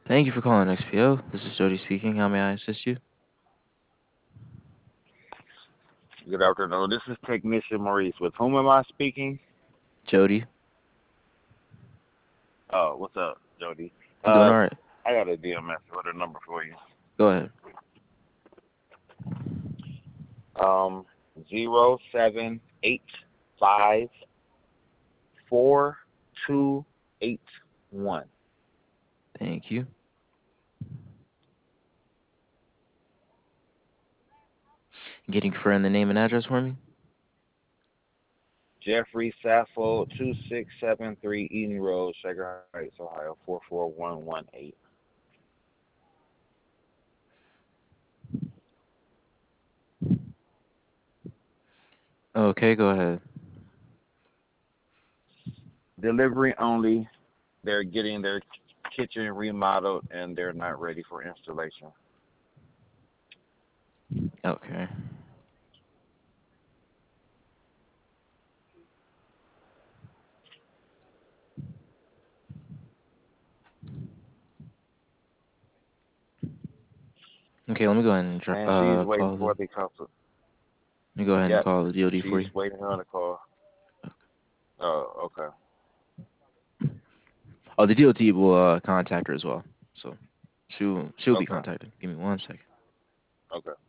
Thank you for calling XPO. This is Jody speaking. How may I assist you? Good afternoon. This is Technician Maurice. With whom am I speaking? Jody. Oh, what's up, Jody? I'm doing Uh, all right. I got a DMS with a number for you. Go ahead. Um, 07854281. Thank you. Can you confirm the name and address for me? Jeffrey Sappho, 2673 Eden Road, Shaker Heights, Ohio, 44118. Okay, go ahead. Delivery only. They're getting their kitchen remodeled and they're not ready for installation. Okay. Okay, let me go ahead and And she's waiting call the. for the couple. Let me go ahead and Yep, call the DOD for she's you. waiting on the call. Oh, okay. Oh, the DOD will contact her as well. So she'll be Okay. contacted. Give me 1 second. Okay.